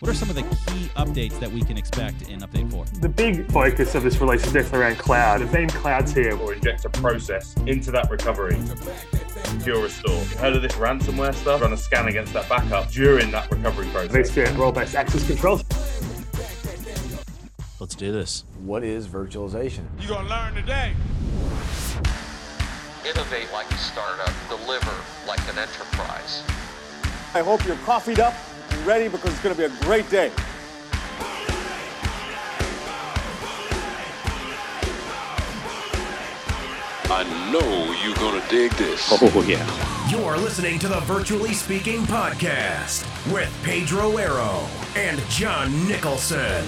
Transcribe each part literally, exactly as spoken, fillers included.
What are some of the key updates that we can expect in Update four? The big focus of this release is definitely around cloud. The Veeam Cloud's here will inject a process into that recovery. Secure restore. Heard of this ransomware stuff? Run a scan against that backup during that recovery process. Next to role-based access control. Let's do this. What is virtualization? You're going to learn today. Innovate like a startup, deliver like an enterprise. I hope you're coffeeed up and ready because it's going to be a great day. I know you're going to dig this. Oh, yeah. You're listening to the Virtually Speaking Podcast with Pedro Arrow and John Nicholson.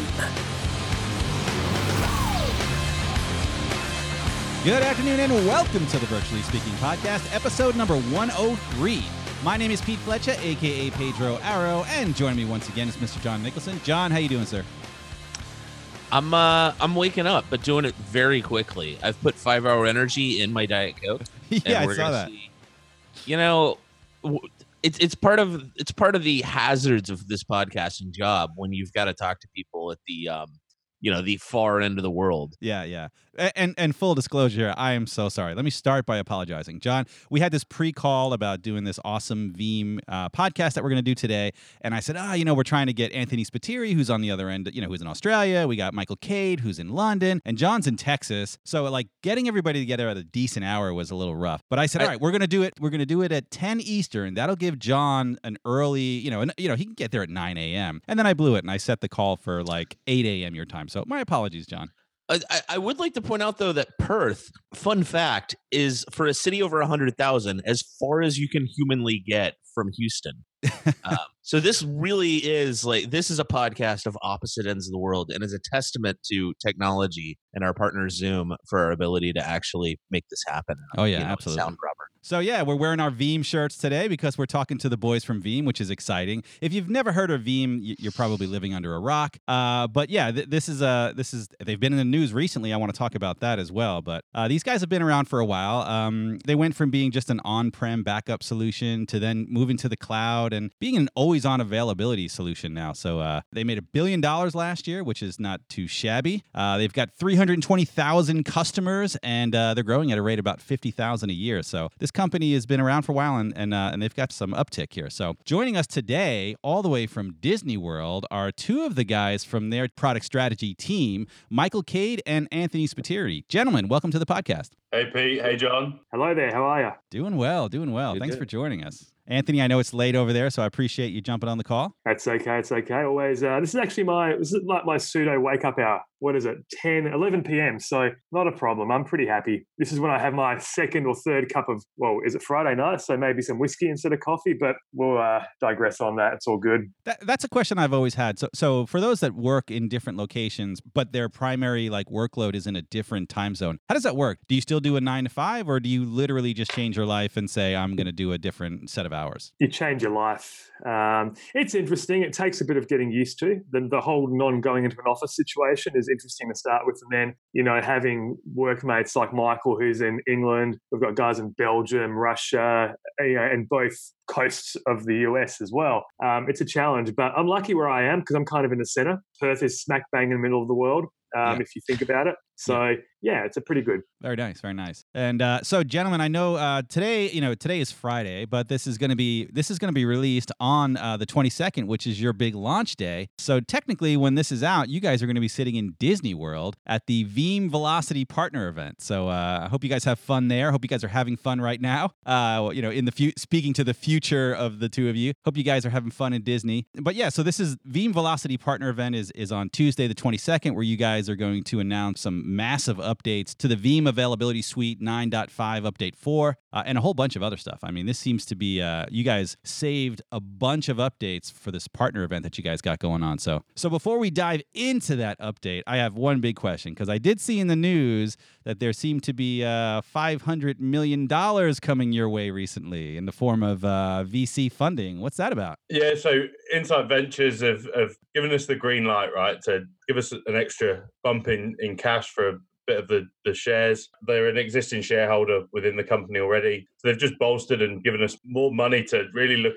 Good afternoon and welcome to the Virtually Speaking Podcast, episode number one oh three. My name is Pete Fletcher, a k a. Pedro Arrow, and joining me once again is Mister John Nicholson. John, how you doing, sir? I'm uh I'm waking up, but doing it very quickly. I've put five hour energy in my Diet Coke. Yeah, I saw that. See, you know, it's it's part of it's part of the hazards of this podcasting job when you've got to talk to people at the um you know the far end of the world. Yeah, yeah. And and full disclosure, I am so sorry. Let me start by apologizing. John, we had this pre-call about doing this awesome Veeam uh, podcast that we're going to do today. And I said, ah, oh, you know, we're trying to get Anthony Spiteri, who's on the other end, you know, who's in Australia. We got Michael Cade, who's in London. And John's in Texas. So, like, getting everybody together at a decent hour was a little rough. But I said, all right, we're going to do it. We're going to do it at ten Eastern. That'll give John an early, you know, and, you know, he can get there at nine a.m. And then I blew it, and I set the call for, like, eight a.m. your time. So my apologies, John. I, I would like to point out, though, that Perth, fun fact, is for a city over one hundred thousand, as far as you can humanly get from Houston. um, so this really is like, this is a podcast of opposite ends of the world and is a testament to technology and our partner Zoom for our ability to actually make this happen. Oh, yeah, you know, absolutely. Sound proper. So, yeah, we're wearing our Veeam shirts today because we're talking to the boys from Veeam, which is exciting. If you've never heard of Veeam, you're probably living under a rock. Uh, but, yeah, th- this is uh, this is they've been in the news recently. I want to talk about that as well. But uh, these guys have been around for a while. Um, they went from being just an on-prem backup solution to then moving to the cloud and being an always-on availability solution now. So uh, they made a billion dollars last year, which is not too shabby. Uh, they've got three hundred twenty thousand customers, and uh, they're growing at a rate of about fifty thousand a year. So this company has been around for a while, and and, uh, and they've got some uptick here. So joining us today, all the way from Disney World, are two of the guys from their product strategy team, Michael Cade and Anthony Spiteri. Gentlemen, welcome to the podcast. Hey, Pete. Hey, John. Hello there. How are you? Doing well, doing well. Good, Thanks good. for joining us. Anthony, I know it's late over there, so I appreciate you jumping on the call. That's okay. It's okay. Always. Uh, this is actually my, this is like my pseudo wake up hour. What is it? ten, eleven p.m. So not a problem. I'm pretty happy. This is when I have my second or third cup of, well, is it Friday night? So maybe some whiskey instead of coffee, but we'll uh, digress on that. It's all good. That, that's a question I've always had. So, so for those that work in different locations, but their primary like workload is in a different time zone, how does that work? Do you still do a nine to five, or do you literally just change your life and say, I'm going to do a different set of hours? You change your life. Um, it's interesting. It takes a bit of getting used to. The, the whole non-going into an office situation is interesting to start with. And then, you know, having workmates like Michael, who's in England, we've got guys in Belgium, Russia, you know, and both coasts of the U S as well. Um, it's a challenge, but I'm lucky where I am because I'm kind of in the center. Perth is smack bang in the middle of the world. Um, yeah. If you think about it. So, yeah. yeah, it's a pretty good. Very nice, very nice. And uh, so, gentlemen, I know uh, today, you know, today is Friday, but this is going to be this is going to be released on uh, the twenty-second, which is your big launch day. So, technically, when this is out, you guys are going to be sitting in Disney World at the Veeam Velocity Partner Event. So, uh, I hope you guys have fun there. Hope you guys are having fun right now. Uh, you know, in the fu- speaking to the future of the two of you. Hope you guys are having fun in Disney. But yeah, so this is Veeam Velocity Partner Event is is on Tuesday the twenty-second, where you guys are going to announce some massive updates to the Veeam Availability Suite nine point five Update four uh, and a whole bunch of other stuff. I mean, this seems to be, uh, you guys saved a bunch of updates for this partner event that you guys got going on. So, so before we dive into that update, I have one big question, because I did see in the news that there seemed to be uh, five hundred million dollars coming your way recently in the form of uh, V C funding. What's that about? Yeah, so Insight Ventures have, have given us the green light, right, to give us an extra bump in, in cash for a bit of the, the shares. They're an existing shareholder within the company already. So they've just bolstered and given us more money to really look at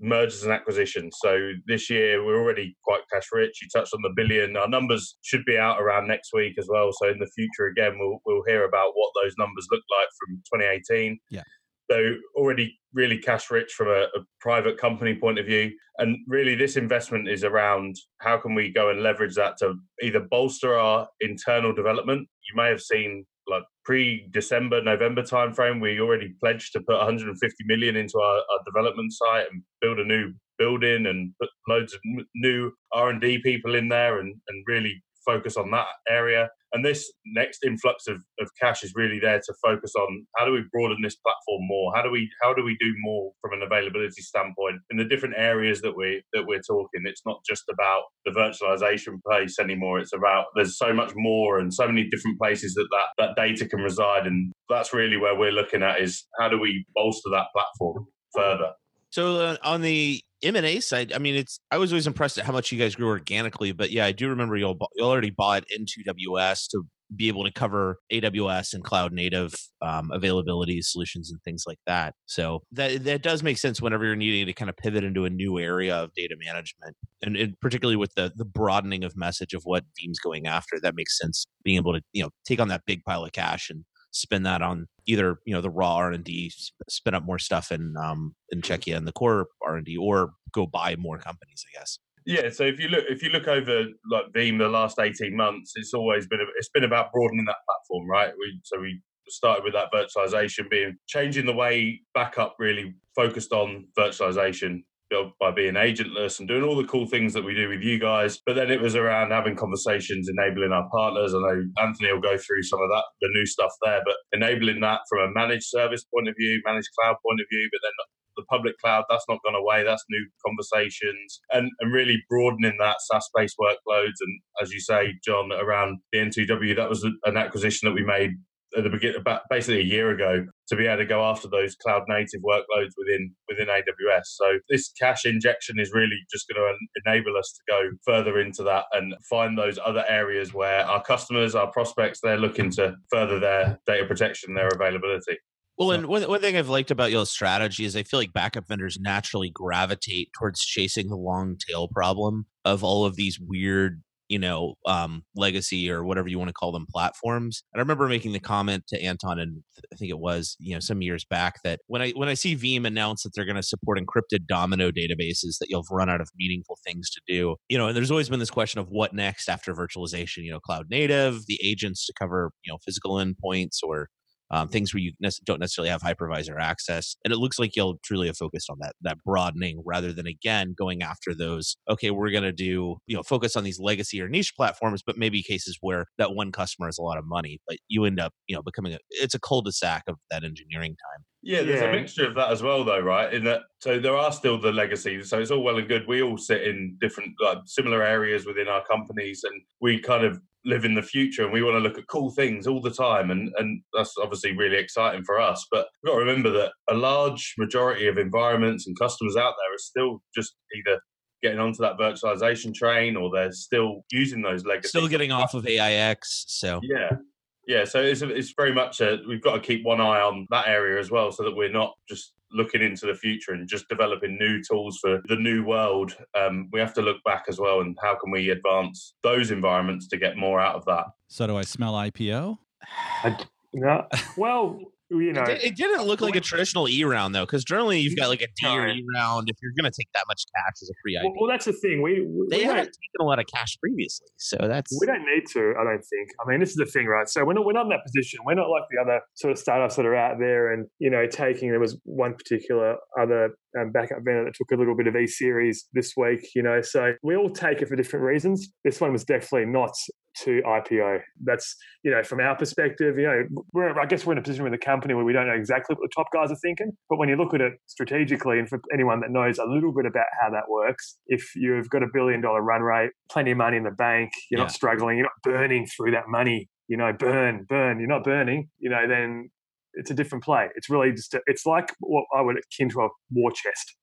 mergers and acquisitions. So this year we're already quite cash rich. You touched on the billion. Our numbers should be out around next week as well. So in the future, again, we'll we'll hear about what those numbers look like from twenty eighteen. Yeah. So already really cash rich from a, a private company point of view. And really this investment is around how can we go and leverage that to either bolster our internal development. You may have seen like pre-December, November timeframe, we already pledged to put one hundred fifty million into our, our development site and build a new building and put loads of new R and D people in there and, and really focus on that area. And this next influx of, of cash is really there to focus on how do we broaden this platform more? How do we how do we do more from an availability standpoint in the different areas that we that we're talking? It's not just about the virtualization place anymore. It's about there's so much more and so many different places that that, that data can reside. And that's really where we're looking at is how do we bolster that platform further? So uh, on the M and A side, I mean, it's I was always impressed at how much you guys grew organically, but yeah, I do remember you you already bought into A W S to be able to cover A W S and cloud native um, availability solutions and things like that. So that that does make sense whenever you're needing to kind of pivot into a new area of data management, and, and particularly with the the broadening of message of what Veeam's going after. That makes sense, being able to you know take on that big pile of cash and spend that on either you know the raw R and D, spin up more stuff in um in Czechia and the core R and D, or go buy more companies, I guess. Yeah, so if you look if you look over like Veeam the last eighteen months, it's always been it's been about broadening that platform, right? We so we started with that virtualization being changing the way backup really focused on virtualization by being agentless and doing all the cool things that we do with you guys. But then it was around having conversations, enabling our partners. I know Anthony will go through some of that, the new stuff there, but enabling that from a managed service point of view, managed cloud point of view, but then the public cloud, that's not gone away. That's new conversations and, and really broadening that SaaS-based workloads. And as you say, John, around the N two W, that was an acquisition that we made at the beginning, about basically a year ago, to be able to go after those cloud native workloads within within A W S. So this cash injection is really just going to enable us to go further into that and find those other areas where our customers, our prospects, they're looking to further their data protection, their availability. Well, and one, one thing I've liked about your strategy is I feel like backup vendors naturally gravitate towards chasing the long tail problem of all of these weird, you know, um, legacy or whatever you want to call them platforms. And I remember making the comment to Anton, and I think it was, you know, some years back, that when I when I see Veeam announce that they're going to support encrypted Domino databases, that you'll run out of meaningful things to do. You know, and there's always been this question of what next after virtualization. You know, cloud native, the agents to cover, you know, physical endpoints or Um, things where you ne- don't necessarily have hypervisor access. And it looks like you'll truly have focused on that that broadening rather than, again, going after those, okay, we're going to do, you know, focus on these legacy or niche platforms, but maybe cases where that one customer has a lot of money, but you end up, you know, becoming a, it's a cul-de-sac of that engineering time. Yeah, there's Yeah. a mixture of that as well, though, right? In that, so there are still the legacies. So it's all well and good. We all sit in different, like, similar areas within our companies, and we kind of live in the future, and we want to look at cool things all the time, and and that's obviously really exciting for us. But we've got to remember that a large majority of environments and customers out there are still just either getting onto that virtualization train, or they're still using those legacy. Still getting off of A I X. So yeah. Yeah, so it's it's very much a, we've got to keep one eye on that area as well, so that we're not just looking into the future and just developing new tools for the new world. Um, we have to look back as well, and how can we advance those environments to get more out of that? So do I smell I P O? I, no, well, you know, it, did, it didn't look like a traditional E round though, because generally you've got like a D or E round if you're going to take that much cash as a free I P O. well, well, that's the thing. We, we they we haven't don't, taken a lot of cash previously, so that's we don't need to. I don't think. I mean, this is the thing, right? So we're not we're not in that position. We're not like the other sort of startups that are out there, and you know, taking. There was one particular other um, backup vendor that took a little bit of E series this week. You know, so we all take it for different reasons. This one was definitely not to I P O. That's, you know, from our perspective, you know, we're, I guess we're in a position with a company where we don't know exactly what the top guys are thinking. But when you look at it strategically, and for anyone that knows a little bit about how that works, if you've got a billion dollar run rate, plenty of money in the bank, you're Yeah. not struggling, you're not burning through that money, you know, burn, burn, you're not burning, you know, then it's a different play. It's really just, a, it's like what I would akin to a war chest.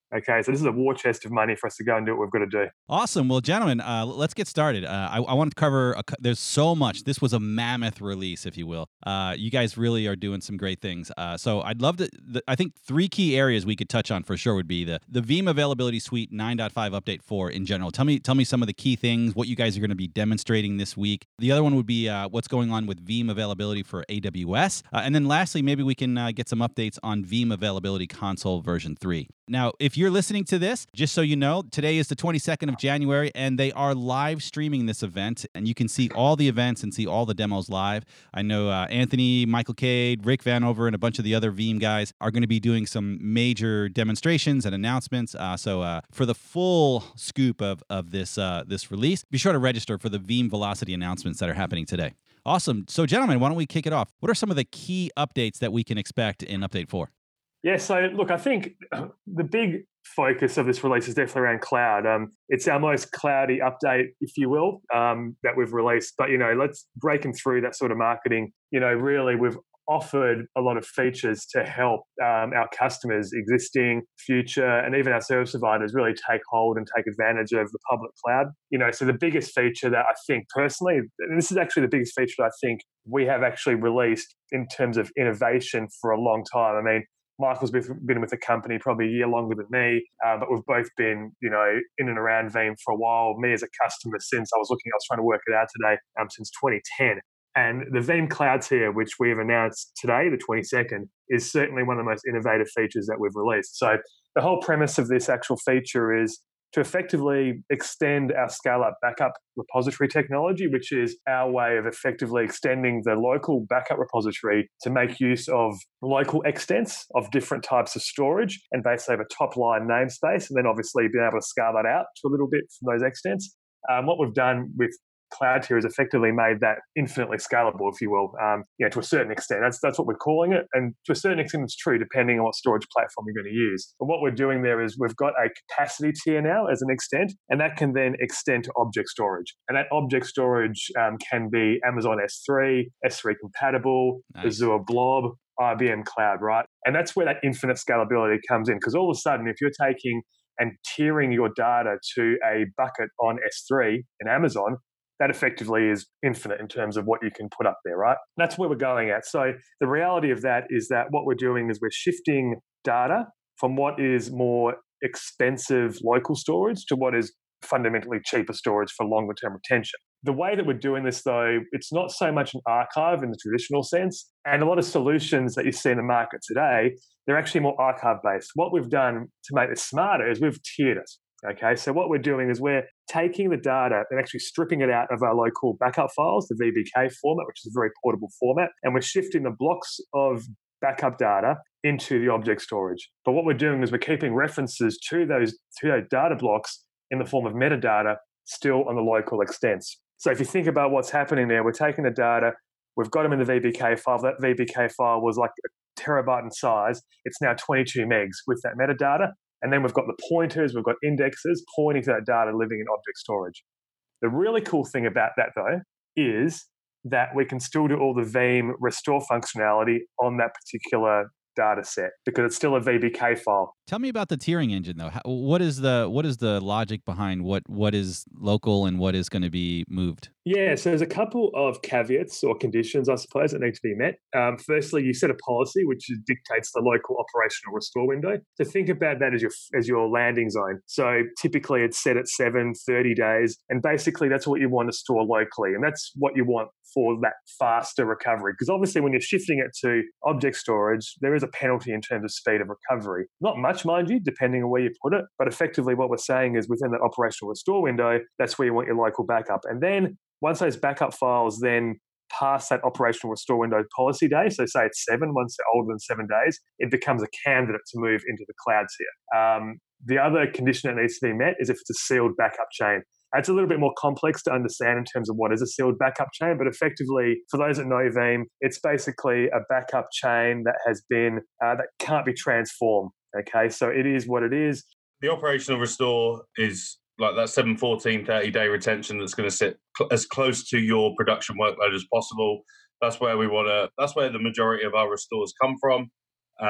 Okay, so this is a war chest of money for us to go and do what we've got to do. Awesome. Well, gentlemen, uh, let's get started. Uh, I, I want to cover, a, there's so much. This was a mammoth release, if you will. Uh, you guys really are doing some great things. Uh, so I'd love to, the, I think three key areas we could touch on for sure would be the, the Veeam Availability Suite nine point five Update four in general. Tell me tell me some of the key things, what you guys are going to be demonstrating this week. The other one would be uh, what's going on with Veeam Availability for A W S. Uh, and then lastly, maybe we can uh, get some updates on Veeam Availability Console version three. Now, if you're listening to this, just so you know, today is the twenty-second of January, and they are live streaming this event, and you can see all the events and see all the demos live. I know uh, Anthony, Michael Cade, Rick Vanover, and a bunch of the other Veeam guys are going to be doing some major demonstrations and announcements. Uh, so uh, for the full scoop of, of this, uh, this release, be sure to register for the Veeam Velocity announcements that are happening today. Awesome. So, gentlemen, why don't we kick it off? What are some of the key updates that we can expect in Update four? Yeah, so look, I think the big focus of this release is definitely around cloud. Um, it's our most cloudy update, if you will, um, that we've released. But, you know, let's breaking through that sort of marketing. You know, really, we've offered a lot of features to help um, our customers, existing, future, and even our service providers really take hold and take advantage of the public cloud. You know, so the biggest feature that I think personally, and this is actually the biggest feature that I think we have actually released in terms of innovation for a long time. I mean, Michael's been with the company probably a year longer than me, uh, but we've both been, you know, in and around Veeam for a while. Me as a customer since I was looking, I was trying to work it out today, um, since twenty ten. And the Veeam Cloud tier, which we have announced today, the twenty-second, is certainly one of the most innovative features that we've released. So the whole premise of this actual feature is to effectively extend our scale-up backup repository technology, which is our way of effectively extending the local backup repository to make use of local extents of different types of storage and basically have a top-line namespace, and then obviously being able to scale that out to a little bit from those extents. Um, what we've done with Cloud tier has effectively made that infinitely scalable, if you will, um, you know, to a certain extent. That's that's what we're calling it, and to a certain extent, it's true depending on what storage platform you're going to use. But what we're doing there is we've got a capacity tier now as an extent, and that can then extend to object storage. And that object storage um, can be Amazon S three, S three compatible, nice. Azure Blob, I B M Cloud, right? And that's where that infinite scalability comes in, because all of a sudden, if you're taking and tiering your data to a bucket on S three in Amazon, that effectively is infinite in terms of what you can put up there, right? That's where we're going at. So the reality of that is that what we're doing is we're shifting data from what is more expensive local storage to what is fundamentally cheaper storage for longer term retention. The way that we're doing this, though, it's not so much an archive in the traditional sense. And a lot of solutions that you see in the market today, they're actually more archive-based. What we've done to make this smarter is we've tiered it. Okay, so what we're doing is we're taking the data and actually stripping it out of our local backup files, the V B K format, which is a very portable format, and we're shifting the blocks of backup data into the object storage. But what we're doing is we're keeping references to those, to those data blocks in the form of metadata still on the local extents. So if you think about what's happening there, we're taking the data, we've got them in the V B K file. That V B K file was like a terabyte in size. It's now twenty-two megs with that metadata. And then we've got the pointers, we've got indexes pointing to that data living in object storage. The really cool thing about that, though, is that we can still do all the Veeam restore functionality on that particular data set because it's still a V B K file. Tell me about the tiering engine, though. How, what is the what is the logic behind what what is local and what is going to be moved? Yeah, so there's a couple of caveats or conditions, I suppose, that need to be met. Um, firstly, you set a policy which dictates the local operational restore window. So think about that as your as your landing zone. So typically it's set at seven, thirty days, and basically that's what you want to store locally, and that's what you want for that faster recovery. Because obviously when you're shifting it to object storage, there is a penalty in terms of speed of recovery. Not much, mind you, depending on where you put it, but effectively what we're saying is within that operational restore window, that's where you want your local backup. And then once those backup files then pass that operational restore window policy day, so say it's seven, once they're older than seven days, it becomes a candidate to move into the cloud tier. Um, the other condition that needs to be met is if it's a sealed backup chain. It's a little bit more complex to understand in terms of what is a sealed backup chain, but effectively, for those that know Veeam, it's basically a backup chain that has been, uh, that can't be transformed. Okay, so it is what it is. The operational restore is like that seven, fourteen, thirty day retention that's going to sit cl- as close to your production workload as possible. That's where we want to, that's where the majority of our restores come from. And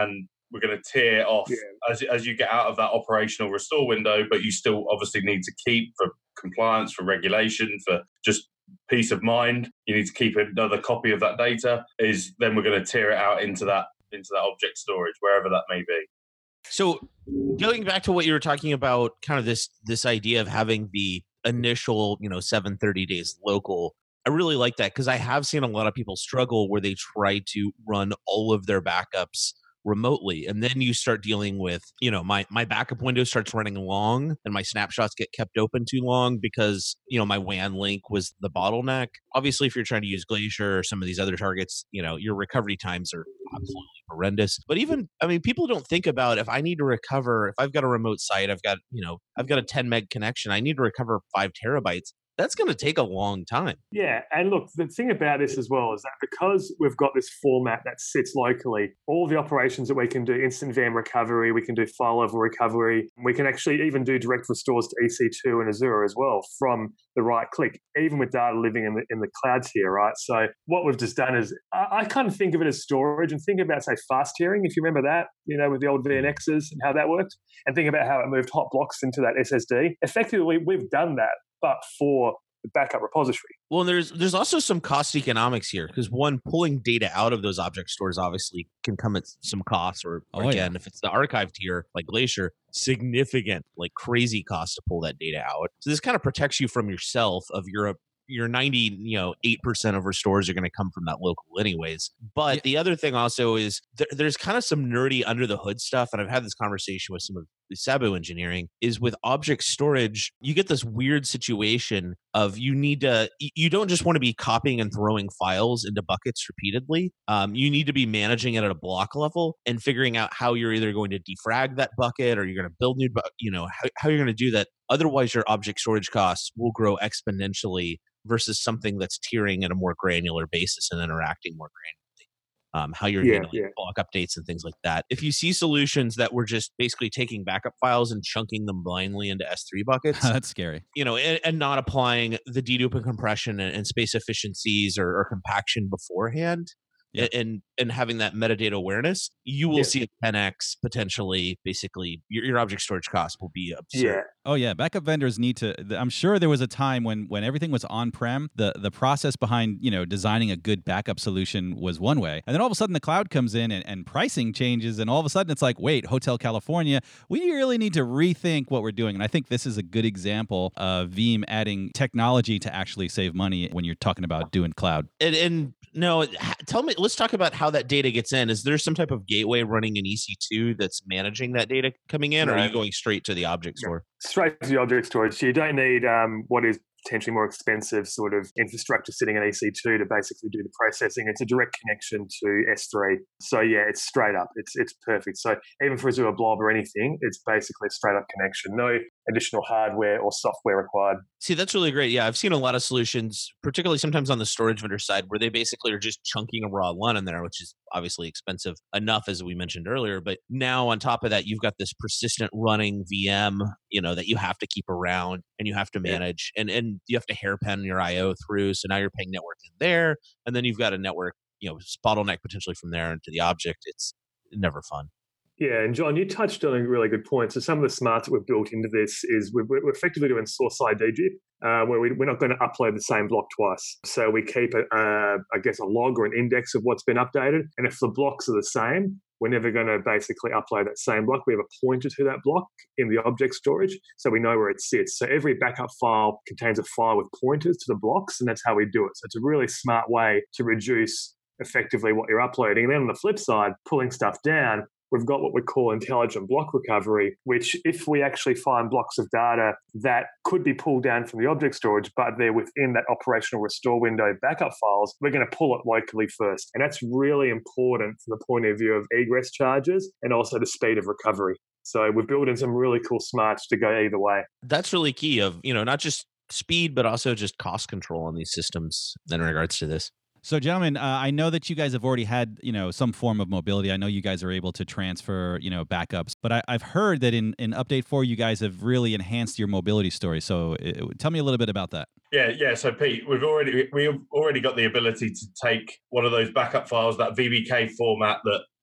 we're going to tear off Yeah. as, as you get out of that operational restore window, but you still obviously need to keep for compliance, for regulation, for just peace of mind. You need to keep another copy of that data. Is then we're going to tear it out into that into that object storage, wherever that may be. So going back to what you were talking about, kind of this this idea of having the initial, you know, seven thirty days local, I really like that because I have seen a lot of people struggle where they try to run all of their backups remotely, and then you start dealing with, you know, my my backup window starts running long and my snapshots get kept open too long because, you know, my W A N link was the bottleneck. Obviously, if you're trying to use Glacier or some of these other targets, you know, your recovery times are absolutely horrendous. But even, I mean, people don't think about if I need to recover, if I've got a remote site, I've got, you know, I've got a ten meg connection, I need to recover five terabytes. That's going to take a long time. Yeah, and look, the thing about this as well is that because we've got this format that sits locally, all the operations that we can do, instant V M recovery, we can do file level recovery, we can actually even do direct restores to E C two and Azure as well from the right click, even with data living in the in the clouds here, right? So what we've just done is, I, I kind of think of it as storage and think about, say, fast tiering, if you remember that, you know, with the old V N Xs and how that worked, and think about how it moved hot blocks into that S S D. Effectively, we've done that, but for the backup repository. Well, there's there's also some cost economics here because one, pulling data out of those object stores obviously can come at some costs, or, or Oh, again, yeah. if it's the archive tier like Glacier, significant, like crazy cost to pull that data out. So this kind of protects you from yourself of your your ninety, you know, eight percent of restores are going to come from that local anyways. But Yeah. the other thing also is there, there's kind of some nerdy under the hood stuff. And I've had this conversation with some of the Sabu engineering is with object storage, you get this weird situation of you need to, y- you don't just want to be copying and throwing files into buckets repeatedly. Um, you need to be managing it at a block level and figuring out how you're either going to defrag that bucket or you're going to build new, bu- you know, how, how you're going to do that. Otherwise, your object storage costs will grow exponentially versus something that's tiering at a more granular basis and interacting more granularly. Um, how you're Yeah, handling yeah. block updates and things like that. If you see solutions that were just basically taking backup files and chunking them blindly into S three buckets, That's scary. you know, and, and not applying the dedupe and compression and, and space efficiencies or, or compaction beforehand, Yeah. and, and and having that metadata awareness, you will Yeah. see a ten x potentially. Basically, your, your object storage cost will be absurd. Yeah. Oh yeah, backup vendors need to. th- I'm sure there was a time when when everything was on-prem. The the process behind, you know, designing a good backup solution was one way, and then all of a sudden the cloud comes in and, and pricing changes, and all of a sudden it's like, wait, Hotel California, we really need to rethink what we're doing. And I think this is a good example of Veeam adding technology to actually save money when you're talking about doing cloud. And, and no, h- tell me, let's talk about how that data gets in. Is there some type of gateway running in E C two that's managing that data coming in, or are No. you going straight to the object store? Straight to the object storage. So you don't need um, what is potentially more expensive sort of infrastructure sitting in E C two to basically do the processing. It's a direct connection to S three. So yeah, it's straight up. It's it's perfect. So even for Azure Blob or anything, it's basically a straight up connection. No additional hardware or software required. See, that's really great. Yeah, I've seen a lot of solutions, particularly sometimes on the storage vendor side, where they basically are just chunking a raw LUN in there, which is obviously expensive enough, as we mentioned earlier. But now on top of that, you've got this persistent running V M, you know, that you have to keep around and you have to manage, and and you have to hairpin your I O through. So now you're paying network in there, and then you've got a network, you know, bottleneck potentially from there into the object. It's never fun. Yeah, and John, you touched on a really good point. So some of the smarts that we've built into this is we're, we're effectively doing source side D G I P, uh, where we, we're not going to upload the same block twice. So we keep, a, uh, I guess, a log or an index of what's been updated. And if the blocks are the same, we're never going to basically upload that same block. We have a pointer to that block in the object storage, so we know where it sits. So every backup file contains a file with pointers to the blocks, and that's how we do it. So it's a really smart way to reduce effectively what you're uploading. And then on the flip side, pulling stuff down, we've got what we call intelligent block recovery, which if we actually find blocks of data that could be pulled down from the object storage, but they're within that operational restore window backup files, we're going to pull it locally first. And that's really important from the point of view of egress charges and also the speed of recovery. So we've built in some really cool smarts to go either way. That's really key of, you know, not just speed, but also just cost control on these systems in regards to this. So, gentlemen, uh, I know that you guys have already had, you know, some form of mobility. I know you guys are able to transfer, you know, backups. But I, I've heard that in, in Update four, you guys have really enhanced your mobility story. So, it, tell me a little bit about that. Yeah, yeah. So Pete, we've already we've already got the ability to take one of those backup files, that V B K format that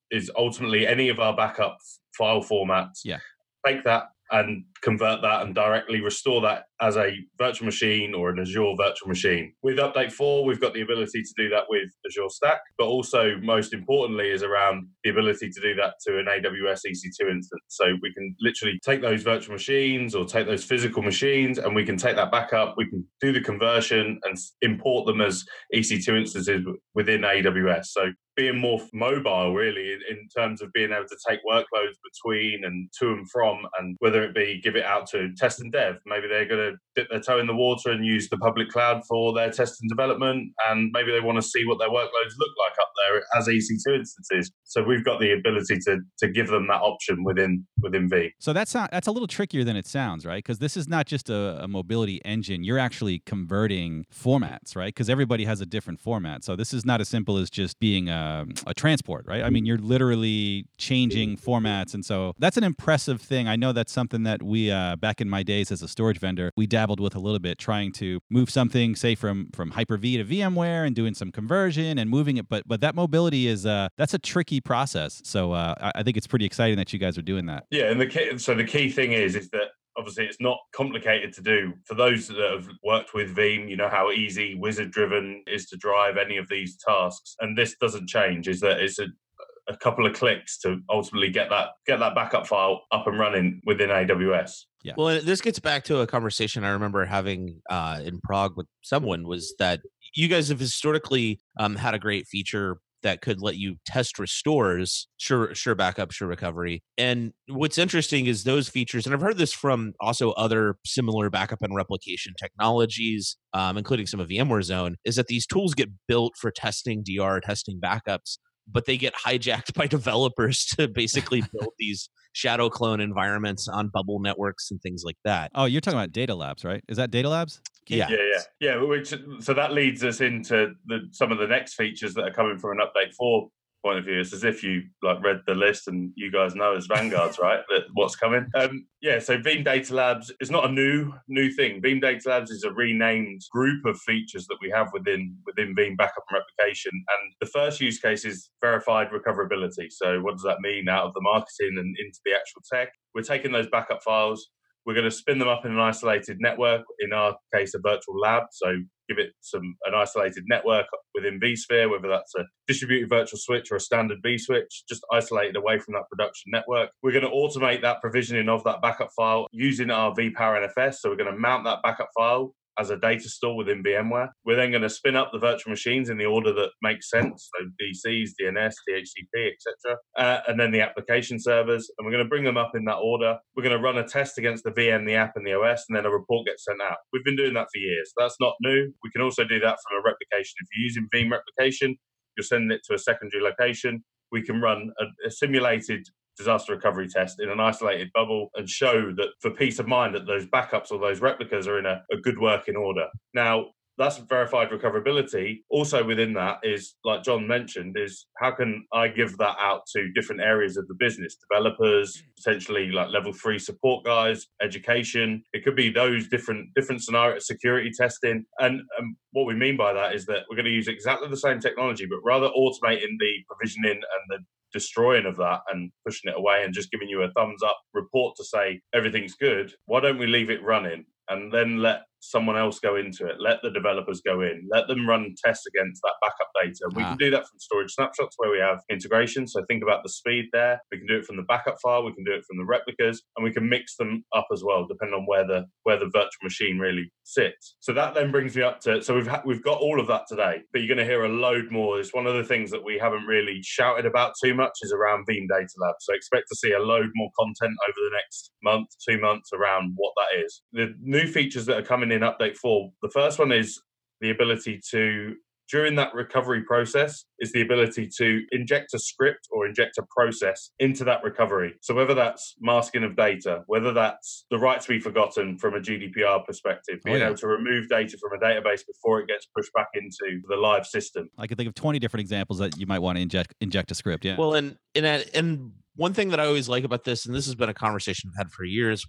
is ultimately any of our backup file formats. Yeah. Take that and convert that and directly restore that as a virtual machine or an Azure virtual machine. With Update four, we've got the ability to do that with Azure Stack, but also most importantly is around the ability to do that to an A W S E C two instance. So we can literally take those virtual machines or take those physical machines and we can take that back up, we can do the conversion and import them as E C two instances within A W S. So being more mobile really in, in terms of being able to take workloads between and to and from, and whether it be give it out to test and dev. Maybe they're going to dip their toe in the water and use the public cloud for their test and development, and maybe they want to see what their workloads look like up there as E C two instances. So we've got the ability to to give them that option within within V. So that's not, that's a little trickier than it sounds, right? Because this is not just a, a mobility engine. You're actually converting formats, right? Because everybody has a different format. So this is not as simple as just being a, a transport, right? I mean, you're literally changing formats. And so that's an impressive thing. I know that's something that we, uh, back in my days as a storage vendor, we dabbled with a little bit, trying to move something, say, from from Hyper-V to VMware and doing some conversion and moving it. But but that mobility is, uh, that's a tricky process. So uh, I, I think it's pretty exciting that you guys are doing that. Yeah, and the key, so the key thing is is that obviously it's not complicated to do. For those that have worked with Veeam, you know how easy wizard driven is to drive any of these tasks, and this doesn't change. Is that it's a a couple of clicks to ultimately get that get that backup file up and running within A W S. Yeah. Well, and this gets back to a conversation I remember having uh, in Prague with someone, was that you guys have historically um, had a great feature that could let you test restores, sure, sure backup, sure recovery. And what's interesting is those features, and I've heard this from also other similar backup and replication technologies, um, including some of VMware Zone, is that these tools get built for testing D R, testing backups, but they get hijacked by developers to basically build these shadow clone environments on bubble networks and things like that. Oh, you're talking about Data Labs, right? Is that Data Labs? Yeah. Yeah, yeah. Yeah, which, so that leads us into the, some of the next features that are coming from an Update four point of view. It's as if you like read the list and you guys know as vanguards, right, that what's coming. Um, yeah, so Veeam Data Labs is not a new new thing. Veeam Data Labs is a renamed group of features that we have within within Veeam Backup and Replication. And the first use case is verified recoverability. So what does that mean out of the marketing and into the actual tech? We're taking those backup files, we're going to spin them up in an isolated network, in our case, a virtual lab. So give it some an isolated network within vSphere, whether that's a distributed virtual switch or a standard vSwitch, just isolated away from that production network. We're going to automate that provisioning of that backup file using our vPower N F S. So we're going to mount that backup file as a data store within VMware. We're then going to spin up the virtual machines in the order that makes sense, so D Cs, D N S, D H C P, et cetera, uh, and then the application servers, and we're going to bring them up in that order. We're going to run a test against the V M, the app, and the O S, and then a report gets sent out. We've been doing that for years. That's not new. We can also do that from a replication. If you're using Veeam Replication, you're sending it to a secondary location. We can run a, a simulated disaster recovery test in an isolated bubble and show that for peace of mind that those backups or those replicas are in a, a good working order. Now, that's verified recoverability. Also within that is, like John mentioned, is how can I give that out to different areas of the business, developers, potentially like level three support guys, education. It could be those different different scenarios, security testing. And um, what we mean by that is that we're going to use exactly the same technology, but rather automating the provisioning and the destroying of that and pushing it away and just giving you a thumbs up report to say everything's good. Why don't we leave it running and then let someone else go into it? Let the developers go in, let them run tests against that backup data. We ah. can do that from storage snapshots where we have integration. So think about the speed there. We can do it from the backup file, we can do it from the replicas, and we can mix them up as well, depending on where the where the virtual machine really sits. So that then brings me up to, so we've ha- we've got all of that today, but you're going to hear a load more. It's one of the things that we haven't really shouted about too much is around Veeam Data Lab. So expect to see a load more content over the next month, two months around what that is. The new features that are coming in Update four, the first one is the ability to, during that recovery process, is the ability to inject a script or inject a process into that recovery. So whether that's masking of data, whether that's the right to be forgotten from a G D P R perspective, being oh, yeah. able to remove data from a database before it gets pushed back into the live system. I could think of twenty different examples that you might want to inject inject a script. Yeah. Well, and and and one thing that I always like about this, and this has been a conversation I've had for years with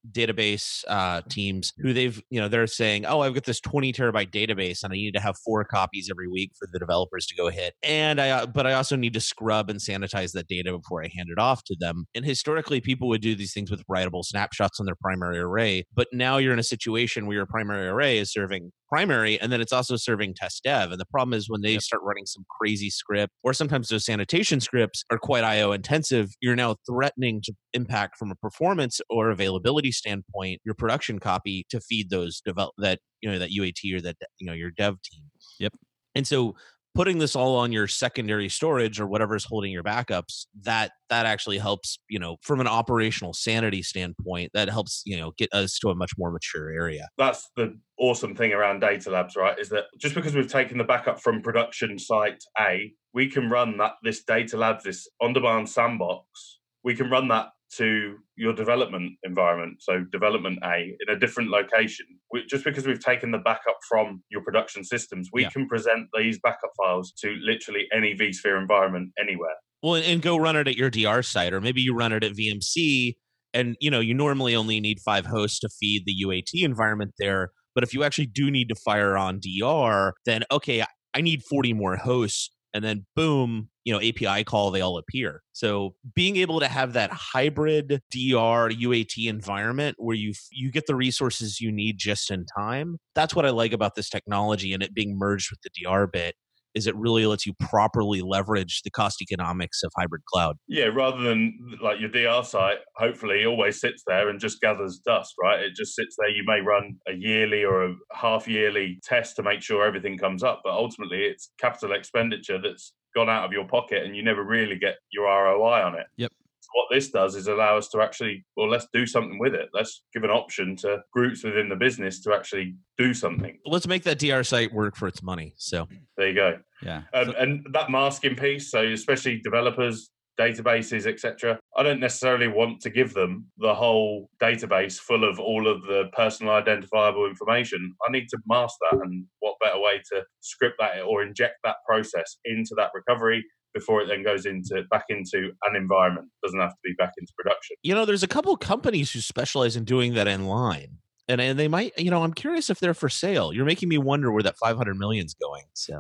database uh, teams who they've, you know, they're saying, oh, I've got this twenty terabyte database and I need to have four copies every week for the developers to go hit. And I, uh, but I also need to scrub and sanitize that data before I hand it off to them. And historically, people would do these things with writable snapshots on their primary array. But now you're in a situation where your primary array is serving primary, and then it's also serving test dev. And the problem is when they yep. start running some crazy script, or sometimes those sanitation scripts are quite I O intensive, you're now threatening to impact from a performance or availability standpoint your production copy to feed those develop that you know that U A T or that you know your dev team. Yep. And so putting this all on your secondary storage or whatever's holding your backups, that that actually helps, you know, from an operational sanity standpoint, that helps, you know, get us to a much more mature area. That's the awesome thing around Data Labs, right? Is that just because we've taken the backup from production site A, we can run that this Data Labs, this on-demand sandbox, we can run that to your development environment, so development A, in a different location. We, just because we've taken the backup from your production systems, we yeah. can present these backup files to literally any vSphere environment anywhere. Well, and go run it at your D R site, or maybe you run it at V M C, and you know you normally only need five hosts to feed the U A T environment there. But if you actually do need to fire on D R, then okay, I need forty more hosts. And then boom, you know, A P I call, they all appear. So being able to have that hybrid D R U A T environment where you you get the resources you need just in time, that's what I like about this technology, and it being merged with the D R bit, is it really lets you properly leverage the cost economics of hybrid cloud. Yeah, rather than like your D R site, hopefully always sits there and just gathers dust, right? It just sits there. You may run a yearly or a half yearly test to make sure everything comes up, but ultimately it's capital expenditure that's gone out of your pocket and you never really get your R O I on it. Yep. What this does is allow us to actually, well, let's do something with it. Let's give an option to groups within the business to actually do something. Let's make that D R site work for its money. So there you go. Yeah. Um, so- and that masking piece, so especially developers, databases, et cetera, I don't necessarily want to give them the whole database full of all of the personal identifiable information. I need to mask that, and what better way to script that or inject that process into that recovery before it then goes into back into an environment. It doesn't have to be back into production. You know, there's a couple of companies who specialize in doing that in line. And, and they might, you know, I'm curious if they're for sale. You're making me wonder where that five hundred million is going. So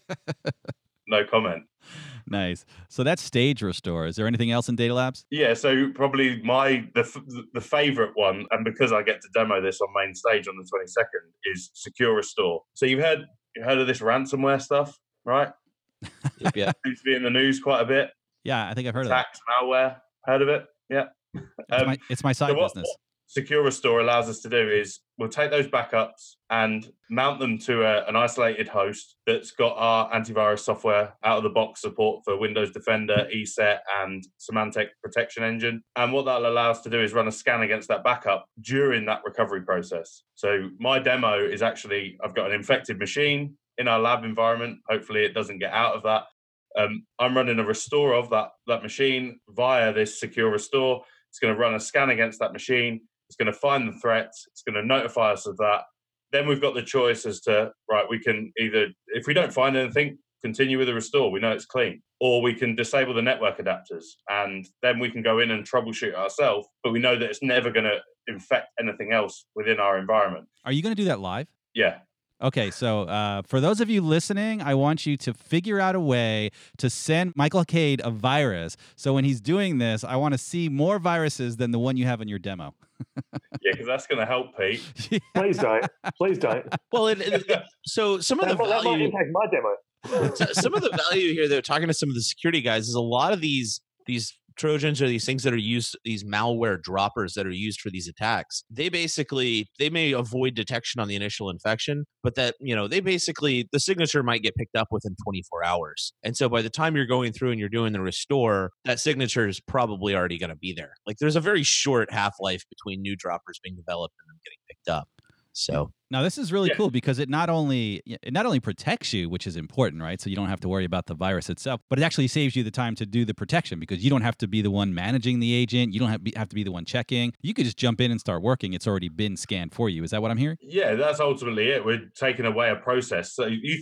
no comment. Nice. So that's Stage Restore. Is there anything else in Data Labs? Yeah, so probably my the the favorite one, and because I get to demo this on main stage on the twenty-second, is Secure Restore. So you've heard you heard of this ransomware stuff, right? Yep, yeah. Seems to be in the news quite a bit. Yeah, I think I've heard Attacks, of that. malware. Heard of it? Yeah. It's, Um, my, it's my side so what, business. what Secure Restore allows us to do is we'll take those backups and mount them to a, an isolated host that's got our antivirus software out of the box support for Windows Defender, E S E T, and Symantec Protection Engine. And what that'll allow us to do is run a scan against that backup during that recovery process. So my demo is actually, I've got an infected machine in our lab environment. Hopefully it doesn't get out of that. Um, I'm running a restore of that, that machine via this Secure Restore. It's going to run a scan against that machine. It's going to find the threats. It's going to notify us of that. Then we've got the choice as to, right, we can either, if we don't find anything, continue with the restore. We know it's clean. Or we can disable the network adapters. And then we can go in and troubleshoot ourselves. But we know that it's never going to infect anything else within our environment. Are you going to do that live? Yeah. Okay, so uh, for those of you listening, I want you to figure out a way to send Michael Cade a virus. So when he's doing this, I want to see more viruses than the one you have in your demo. Yeah, because that's going to help, Pete. Yeah. Please don't. Please don't. well, it, it, so some of that, the that might value, impact my demo. so- some of the value here, they're talking to some of the security guys, is a lot of these these Trojans or these things that are used, these malware droppers that are used for these attacks. They basically, they may avoid detection on the initial infection, but that, you know, they basically, the signature might get picked up within twenty-four hours. And so by the time you're going through and you're doing the restore, that signature is probably already going to be there. Like there's a very short half-life between new droppers being developed and them getting picked up. So now this is really Yeah. cool because it not only it not only protects you, which is important, right? So you don't have to worry about the virus itself, but it actually saves you the time to do the protection because you don't have to be the one managing the agent. You don't have, be, have to be the one checking. You could just jump in and start working. It's already been scanned for you. Is that what I'm hearing? Yeah, that's ultimately it. We're taking away a process. So you think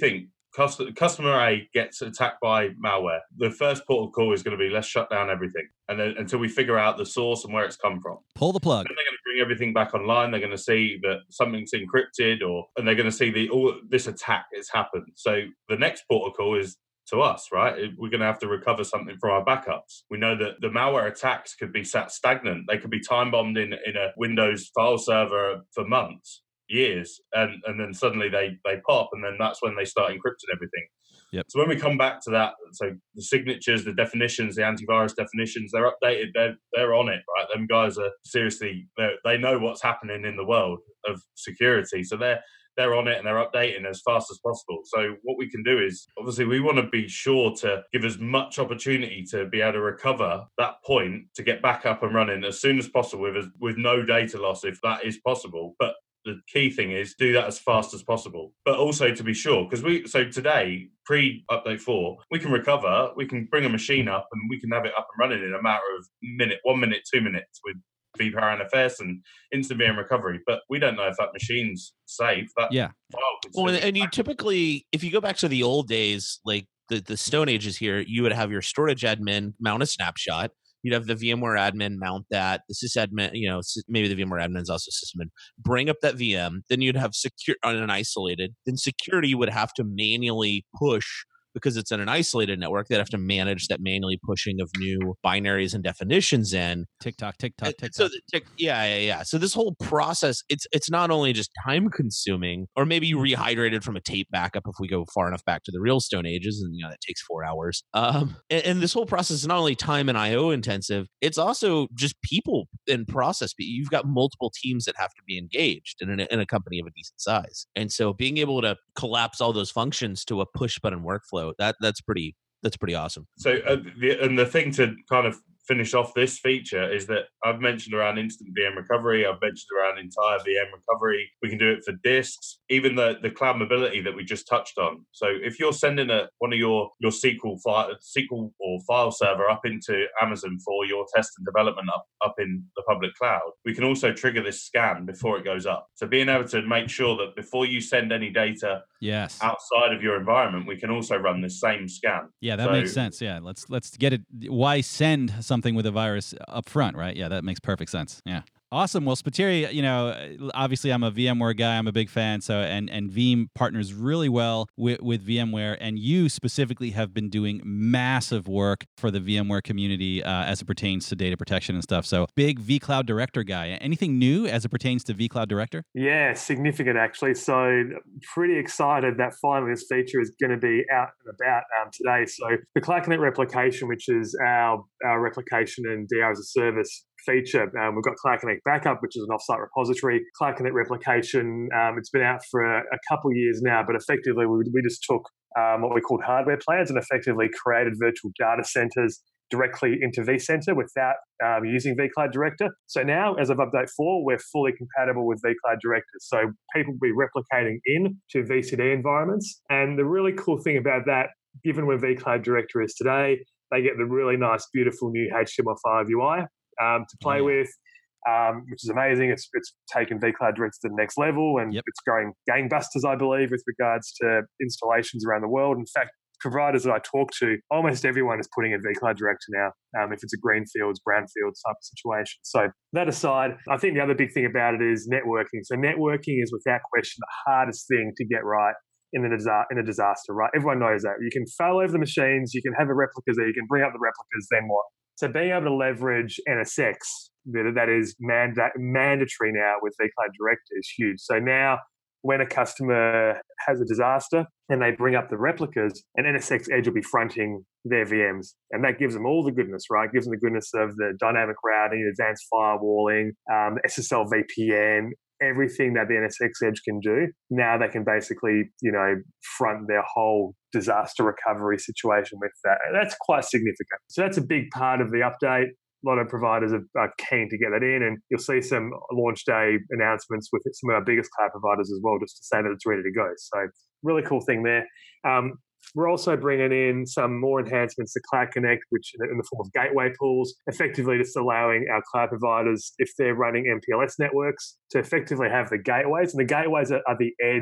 Customer, customer A gets attacked by malware. The first port of call is going to be, let's shut down everything. And then until we figure out the source and where it's come from. Pull the plug. Then they're going to bring everything back online. They're going to see that something's encrypted, or and they're going to see the all this attack has happened. So the next port of call is to us, right? We're going to have to recover something from our backups. We know that the malware attacks could be sat stagnant. They could be time bombed in, in a Windows file server for months. Years, and and then suddenly they they pop, and then that's when they start encrypting everything. Yep. So when we come back to that, so the signatures, the definitions, the antivirus definitions, they're updated. They're they're on it, right? Them guys are seriously, they know what's happening in the world of security, so they're they're on it and they're updating as fast as possible. So what we can do is, obviously, we want to be sure to give as much opportunity to be able to recover that point to get back up and running as soon as possible with with no data loss, if that is possible. But the key thing is do that as fast as possible, but also to be sure, because we, so today, pre-update four, we can recover, we can bring a machine up and we can have it up and running in a matter of minute, one minute, two minutes with vPower N F S and instant V M recovery. But we don't know if that machine's safe. That yeah. Well, and you typically, if you go back to the old days, like the, the Stone Ages here, you would have your storage admin mount a snapshot. You'd have the VMware admin mount that, the sysadmin, you know, maybe the VMware admin is also sysadmin, bring up that V M. Then you'd have secure on an isolated. Then security would have to manually push, because it's in an isolated network, they'd have to manage that manually pushing of new binaries and definitions in. TikTok, TikTok, TikTok. So the, yeah, yeah, yeah. So this whole process, it's it's not only just time consuming, or maybe you rehydrated from a tape backup if we go far enough back to the real Stone Ages, and you know that takes four hours. Um, and, and this whole process is not only time and I O intensive, it's also just people and process. You've got multiple teams that have to be engaged in a, in a company of a decent size, and so being able to collapse all those functions to a push button workflow, that that's pretty that's pretty awesome. So uh, the, and the thing to kind of finish off this feature is that I've mentioned around instant V M recovery, I've mentioned around entire V M recovery. We can do it for disks, even the, the cloud mobility that we just touched on. So if you're sending a one of your your S Q L file, S Q L or file server up into Amazon for your test and development up, up in the public cloud, we can also trigger this scan before it goes up. So being able to make sure that before you send any data yes. outside of your environment, we can also run this same scan. Yeah, that so, makes sense. Yeah, let's let's get it. Why send something with a virus up front, right? Yeah, that makes perfect sense. Yeah. Awesome. Well, Spiteri, you know, obviously I'm a VMware guy. I'm a big fan. So, and and Veeam partners really well with, with VMware, and you specifically have been doing massive work for the VMware community uh, as it pertains to data protection and stuff. So, big vCloud Director guy. Anything new as it pertains to vCloud Director? Yeah, significant actually. So, pretty excited that finally this feature is going to be out and about um, today. So, the Cloud Connect replication, which is our our replication and D R as a service feature. Um, we've got Cloud Connect Backup, which is an offsite repository. Cloud Connect Replication, um, it's been out for a, a couple of years now, but effectively we, we just took um, what we called hardware plans and effectively created virtual data centers directly into vCenter without um, using vCloud Director. So now, as of update four, we're fully compatible with vCloud Director. So people will be replicating in to V C D environments. And the really cool thing about that, given where vCloud Director is today, they get the really nice, beautiful new H T M L five U I um, to play with, um, which is amazing. It's it's taken vCloud Director to the next level, and yep. it's going gangbusters, I believe, with regards to installations around the world. In fact, providers that I talk to, almost everyone is putting in vCloud Director now, um, if it's a greenfields, brownfields type of situation. So that aside, I think the other big thing about it is networking. So networking is without question the hardest thing to get right in a, disa- in a disaster, right? Everyone knows that. You can fail over the machines, you can have the replicas there, you can bring up the replicas, then what? So being able to leverage N S X, that is manda- mandatory now with vCloud Director is huge. So now when a customer has a disaster and they bring up the replicas, an N S X Edge will be fronting their V Ms. And that gives them all the goodness, right? It gives them the goodness of the dynamic routing, advanced firewalling, um, S S L V P N, everything that the N S X Edge can do. Now they can basically, you know, front their whole disaster recovery situation with that. And that's quite significant. So that's a big part of the update. A lot of providers are, are keen to get that in, and you'll see some launch day announcements with some of our biggest cloud providers as well, just to say that it's ready to go. So really cool thing there. Um, we're also bringing in some more enhancements to Cloud Connect, which in the form of gateway pools, effectively just allowing our cloud providers, if they're running M P L S networks, to effectively have the gateways. And the gateways are, are the edge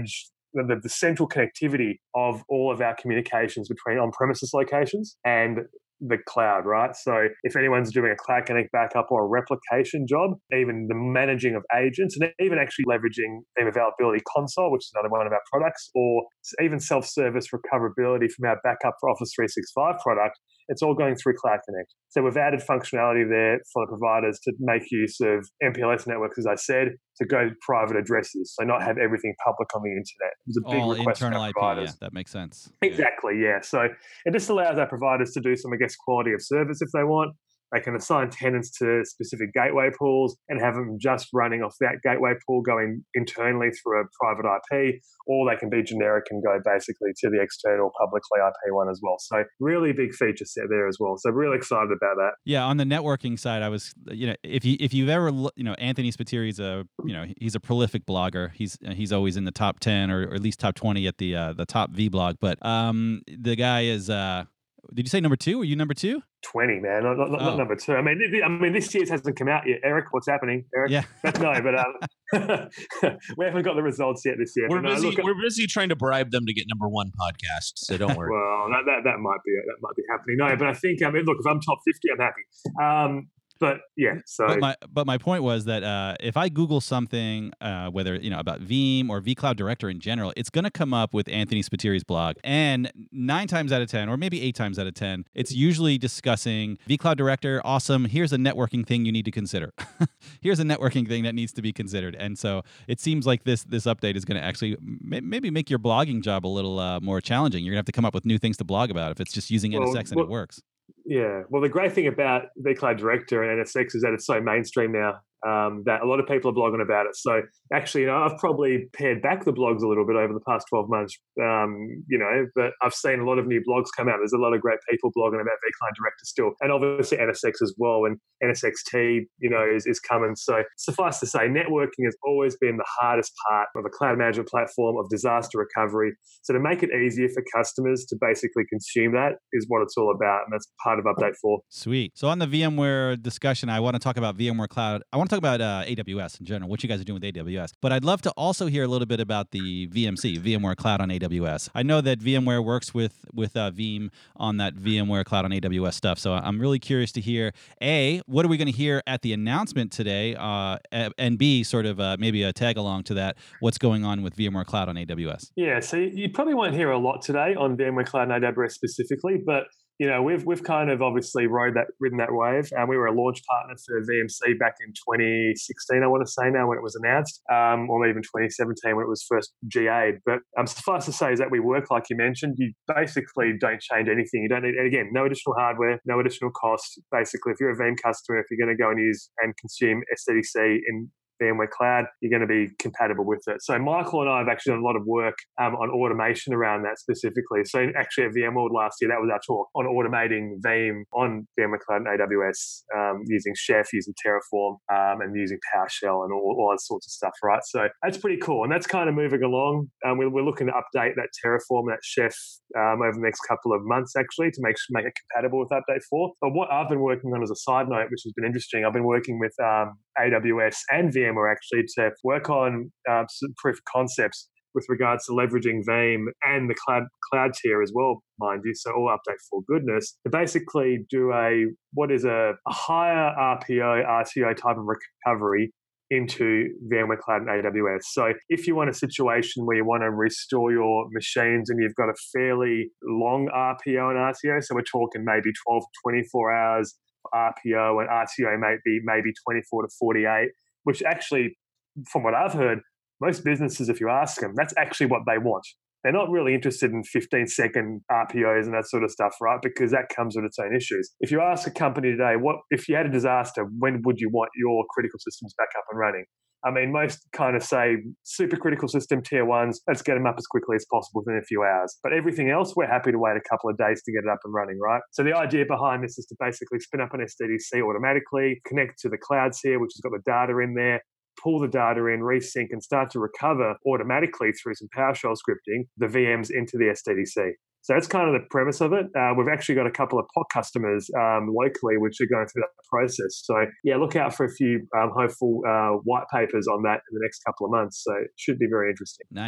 the, the central connectivity of all of our communications between on-premises locations and the cloud, right? So if anyone's doing a Cloud Connect backup or a replication job, even the managing of agents and even actually leveraging Veeam Availability Console, which is another one of our products, or even self-service recoverability from our backup for Office three sixty-five product, it's all going through Cloud Connect. So we've added functionality there for the providers to make use of M P L S networks, as I said, to go to private addresses, so not have everything public on the internet. It was a big all request internal from our I P. providers. Yeah, that makes sense. Exactly, yeah. So it just allows our providers to do some, I guess, quality of service if they want. They can assign tenants to specific gateway pools and have them just running off that gateway pool going internally through a private I P, or they can be generic and go basically to the external publicly I P one as well. So really big feature set there as well. So really excited about that. Yeah, on the networking side, I was, you know, if you if you've ever, you know, Anthony Spiteri is a, you know, he's a prolific blogger. He's he's always in the top ten or, or at least top twenty at the uh, the top vblog. But um, the guy is. Uh, Did you say number two? Were you number two? twenty, man, not, not, oh. not number two. I mean, I mean, this year's hasn't come out yet. Eric, what's happening? Eric? Yeah. no, but um, we haven't got the results yet this year. We're no, busy. look, we're busy trying to bribe them to get number one podcast. So don't worry. Well, that, that that might be that might be happening. No, but I think I mean, look, if I'm top fifty, I'm happy. Um, But yeah, so but my but my point was that uh, if I Google something, uh, whether you know about Veeam or vCloud Director in general, it's going to come up with Anthony Spiteri's blog, and nine times out of ten, or maybe eight times out of ten, it's usually discussing vCloud Director. Awesome. Here's a networking thing you need to consider. Here's a networking thing that needs to be considered. And so it seems like this this update is going to actually may, maybe make your blogging job a little uh, more challenging. You're going to have to come up with new things to blog about if it's just using well, N S X and well, it works. Yeah. Well, the great thing about vCloud Director and N S X is that it's so mainstream now um, that a lot of people are blogging about it. So actually, you know, I've probably pared back the blogs a little bit over the past twelve months, um, you know, but I've seen a lot of new blogs come out. There's a lot of great people blogging about vCloud Director still, and obviously N S X as well. And N S X T, you know, is, is coming. So suffice to say, networking has always been the hardest part of a cloud management platform of disaster recovery. So to make it easier for customers to basically consume that is what it's all about. And that's part of Update four. Sweet. So on the VMware discussion, I want to talk about VMware Cloud. I want to talk about uh, A W S in general, what you guys are doing with A W S. But I'd love to also hear a little bit about the V M C, VMware Cloud on A W S. I know that VMware works with with uh, Veeam on that VMware Cloud on A W S stuff. So I'm really curious to hear, A, what are we going to hear at the announcement today? Uh, and B, sort of uh, maybe a tag along to that, what's going on with VMware Cloud on A W S? Yeah, so you probably won't hear a lot today on VMware Cloud and A W S specifically, but you know, we've we've kind of obviously rode that, ridden that wave. Um, we were a launch partner for V M C back in twenty sixteen, I want to say now, when it was announced, um, or even twenty seventeen when it was first G A'd. But um, suffice to say is that we work like you mentioned. You basically don't change anything. You don't need, and again, no additional hardware, no additional cost. Basically, if you're a Veeam customer, if you're going to go and use and consume S D D C in VMware Cloud, you're going to be compatible with it. So Michael and I have actually done a lot of work um, on automation around that specifically. So actually at VMworld last year, that was our talk on automating Veeam on VMware Cloud and A W S um, using Chef, using Terraform, um, and using PowerShell and all, all that sorts of stuff, right? So that's pretty cool. And that's kind of moving along. Um, we're, we're looking to update that Terraform, that Chef um, over the next couple of months actually to make, make it compatible with Update four. But what I've been working on as a side note, which has been interesting, I've been working with um, A W S and VMware actually to work on uh, some proof of concepts with regards to leveraging Veeam and the cloud cloud tier as well, mind you. So all Update four goodness to basically do a what is a, a higher R P O, R T O type of recovery into VMware Cloud and A W S. So if you want a situation where you want to restore your machines and you've got a fairly long R P O and R T O, so we're talking maybe twelve to twenty-four hours R P O, and R T O may be maybe twenty-four to forty-eight, which actually, from what I've heard, most businesses, if you ask them, that's actually what they want. They're not really interested in fifteen second R P Os and that sort of stuff, right? Because that comes with its own issues. If you ask a company today, what if you had a disaster, when would you want your critical systems back up and running? I mean, most kind of say super critical system tier ones, let's get them up as quickly as possible within a few hours. But everything else, we're happy to wait a couple of days to get it up and running, right? So the idea behind this is to basically spin up an S D D C automatically, connect to the cloud tier, which has got the data in there, pull the data in, resync, and start to recover automatically through some PowerShell scripting the V Ms into the S D D C. So that's kind of the premise of it. Uh, we've actually got a couple of pod customers um, locally which are going through that process. So yeah, look out for a few um, hopeful uh, white papers on that in the next couple of months. So it should be very interesting. Nice.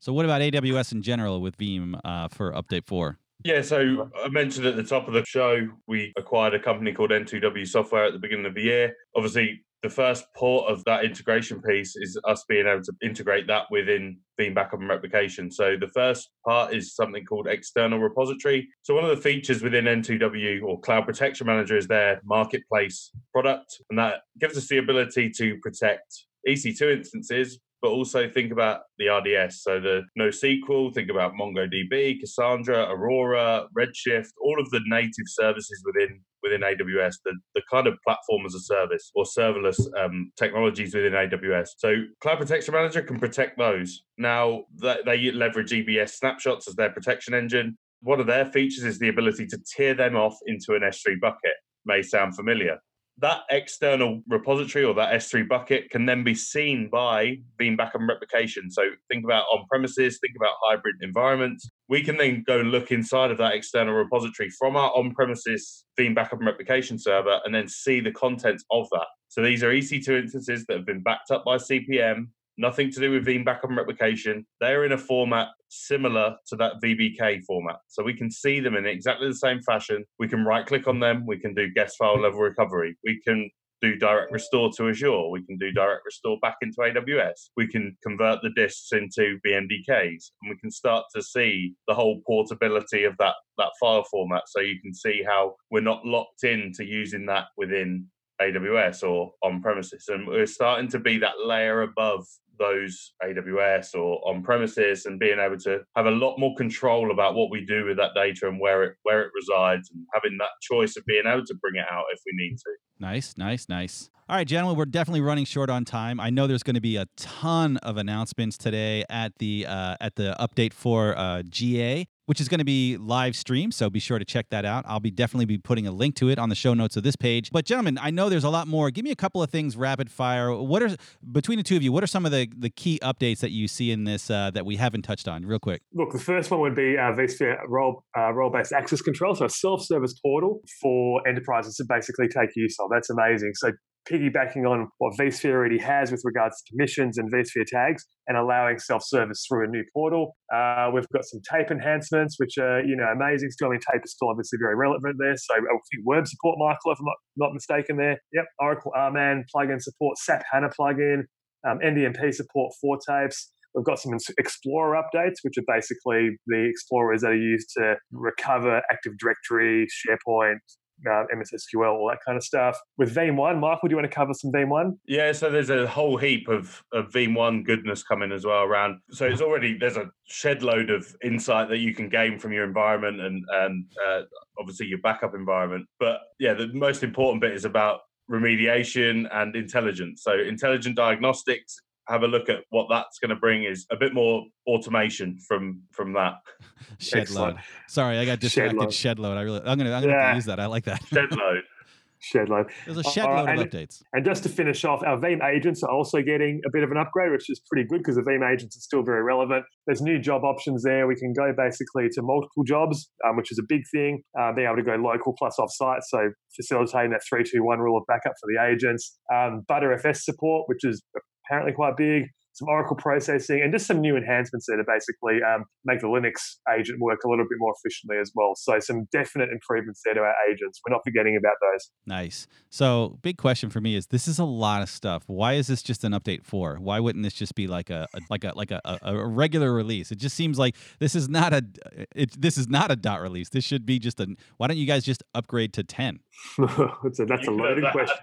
So what about A W S in general with Veeam uh, for Update four? Yeah, so I mentioned at the top of the show, we acquired a company called N two W Software at the beginning of the year. Obviously, the first port of that integration piece is us being able to integrate that within Veeam Backup and Replication. So the first part is something called External Repository. So one of the features within N two W or Cloud Protection Manager is their marketplace product, and that gives us the ability to protect E C two instances, but also think about the R D S. So the NoSQL, think about MongoDB, Cassandra, Aurora, Redshift, all of the native services within within A W S, the, the kind of platform as a service or serverless um, technologies within A W S. So Cloud Protection Manager can protect those. Now, they, they leverage E B S snapshots as their protection engine. One of their features is the ability to tear them off into an S three bucket. May sound familiar. That external repository or that S three bucket can then be seen by Veeam Backup and Replication. So think about on-premises, think about hybrid environments. We can then go look inside of that external repository from our on-premises Veeam Backup and Replication server and then see the contents of that. So these are E C two instances that have been backed up by C P M, nothing to do with Veeam Backup and Replication. They're in a format similar to that V B K format. So we can see them in exactly the same fashion. We can right-click on them. We can do guest file level recovery. We can do direct restore to Azure. We can do direct restore back into A W S. We can convert the disks into V M D Ks. And we can start to see the whole portability of that, that file format. So you can see how we're not locked into using that within A W S or on-premises. And we're starting to be that layer above those A W S or on-premises and being able to have a lot more control about what we do with that data and where it where it resides and having that choice of being able to bring it out if we need to. Nice, nice, nice. All right, gentlemen, we're definitely running short on time. I know there's going to be a ton of announcements today at the uh, at the Update four uh, G A, which is going to be live streamed, so be sure to check that out. I'll be definitely be putting a link to it on the show notes of this page. But gentlemen, I know there's a lot more. Give me a couple of things rapid fire. What are between the two of you? What are some of the, the key updates that you see in this uh, that we haven't touched on, real quick? Look, the first one would be uh, vSphere role uh, role-based access control, so a self-service portal for enterprises to basically take use of. That's amazing. So piggybacking on what vSphere already has with regards to permissions and vSphere tags and allowing self-service through a new portal. Uh, we've got some tape enhancements, which are, you know, amazing. Still, I mean, tape is still obviously very relevant there. So I think Word support, Michael, if I'm not, not mistaken there. Yep. Oracle R man plugin support, SAP HANA plugin, um, N D M P support for tapes. We've got some Explorer updates, which are basically the explorers that are used to recover Active Directory, SharePoint, Uh, M S S Q L, all that kind of stuff. With Veeam one, Michael, do you want to cover some Veeam one? Yeah, so there's a whole heap of, of Veeam one goodness coming as well around. So it's already, there's a shed load of insight that you can gain from your environment and, and uh, obviously your backup environment. But yeah, the most important bit is about remediation and intelligence. So intelligent diagnostics, have a look at what that's going to bring is a bit more automation from from that. Shed Excellent. load. Sorry, I got distracted. Shed load. Shed load. I really, I'm gonna, I'm gonna have Yeah. to use that. I like that. Shed load. Shed load. There's a shed Uh, load and, of updates. and just to finish off, our Veeam agents are also getting a bit of an upgrade, which is pretty good because the Veeam agents are still very relevant. There's new job options there. We can go basically to multiple jobs, um, which is a big thing. Uh, being able to go local plus off-site, so facilitating that three two one rule of backup for the agents. Um, ButterFS support, which is apparently quite big. Some Oracle processing, and just some new enhancements there to basically um, make the Linux agent work a little bit more efficiently as well. So some definite improvements there to our agents. We're not forgetting about those. Nice. So big question for me is, this is a lot of stuff. Why is this just an update four? Why wouldn't this just be like a, a like a like a, a, a regular release? It just seems like this is not a it, this is not a dot release. This should be just a. Why don't you guys just upgrade to ten? that's a, that's a loaded question.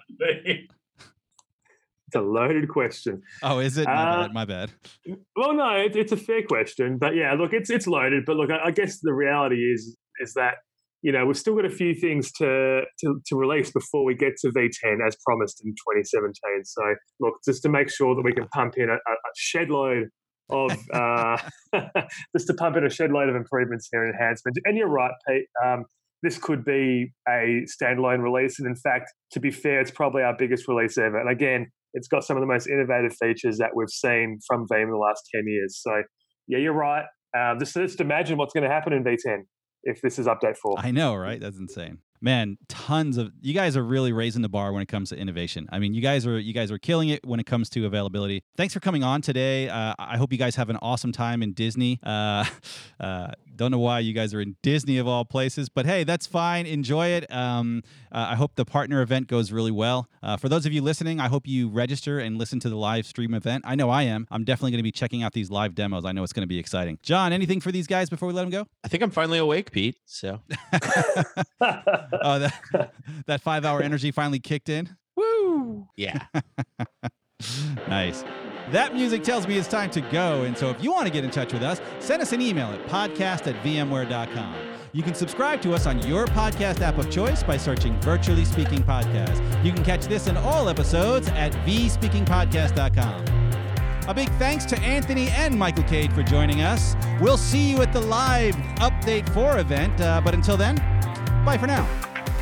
It's a loaded question. Oh, is it? My Uh, bad. My bad. Well, no, it, it's a fair question, but yeah, look, it's it's loaded. But look, I, I guess the reality is is that you know we've still got a few things to to, to release before we get to V ten as promised in twenty seventeen. So look, just to make sure that we can pump in a, a, a shed load of uh, just to pump in a shed load of improvements here and enhancements. And you're right, Pete. Um, this could be a standalone release, and in fact, to be fair, it's probably our biggest release ever. And again, it's got some of the most innovative features that we've seen from Veeam in the last ten years. So, yeah, you're right. Um, just, just imagine what's going to happen in V ten. if this is update four. I know, right? That's insane. Man, tons of you guys are really raising the bar when it comes to innovation. I mean, you guys are you guys are killing it when it comes to availability. Thanks for coming on today. Uh, I hope you guys have an awesome time in Disney. Uh, uh, don't know why you guys are in Disney of all places, but hey, that's fine. Enjoy it. Um, uh, I hope the partner event goes really well. Uh, for those of you listening, I hope you register and listen to the live stream event. I know I am. I'm definitely going to be checking out these live demos. I know it's going to be exciting. John, anything for these guys before we let them go? I think I'm finally awake, Pete. So. Oh, that, that five-hour energy finally kicked in? Woo! Yeah. Nice. That music tells me it's time to go, and so if you want to get in touch with us, send us an email at podcast at vmware dot com. You can subscribe to us on your podcast app of choice by searching Virtually Speaking Podcast. You can catch this and all episodes at v speaking podcast dot com. A big thanks to Anthony and Michael Cade for joining us. We'll see you at the live Update four event, uh, but until then, bye for now.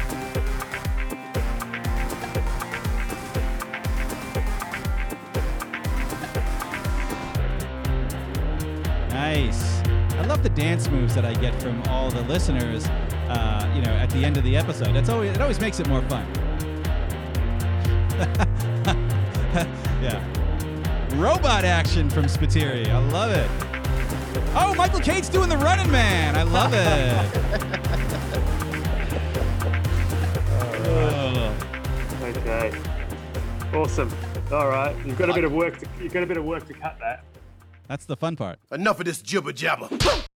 Nice. I love the dance moves that I get from all the listeners, uh, you know, at the end of the episode. That's always it always makes it more fun. Yeah. Robot action from Spiteri. I love it. Oh, Michael Cade's doing the Running Man. I love it. Oh. Okay. Awesome. All right. You've got a bit of work to you've got a bit of work to cut that. That's the fun part. Enough of this jibber jabber.